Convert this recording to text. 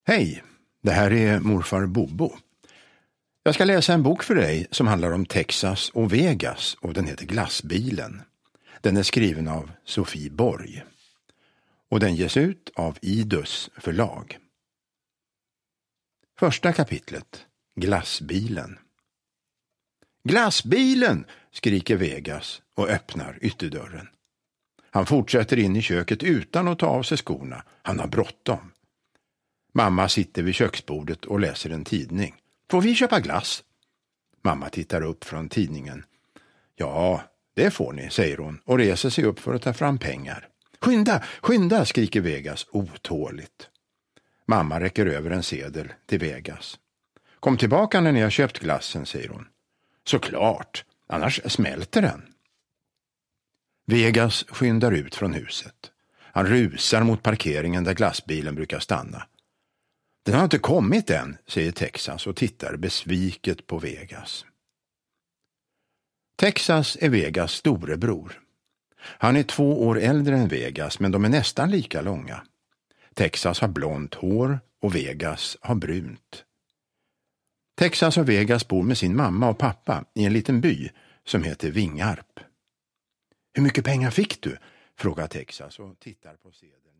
Hej, det här är morfar Bobo. Jag ska läsa en bok för dig som handlar om Texas och Vegas och den heter Glassbilen. Den är skriven av Sofie Borg. Och den ges ut av Idus förlag. Första kapitlet, Glassbilen. Glassbilen, skriker Vegas och öppnar ytterdörren. Han fortsätter in i köket utan att ta av sig skorna. Han har bråttom. Mamma sitter vid köksbordet och läser en tidning. Får vi köpa glass? Mamma tittar upp från tidningen. Ja, det får ni, säger hon och reser sig upp för att ta fram pengar. Skynda, skynda, skriker Vegas otåligt. Mamma räcker över en sedel till Vegas. Kom tillbaka när ni har köpt glassen, säger hon. Såklart, annars smälter den. Vegas skyndar ut från huset. Han rusar mot parkeringen där glassbilen brukar stanna. Den har inte kommit än, säger Texas och tittar besviket på Vegas. Texas är Vegas storebror. Han är 2 år äldre än Vegas, men de är nästan lika långa. Texas har blont hår och Vegas har brunt. Texas och Vegas bor med sin mamma och pappa i en liten by som heter Vingarp. Hur mycket pengar fick du? Frågar Texas och tittar på sedeln.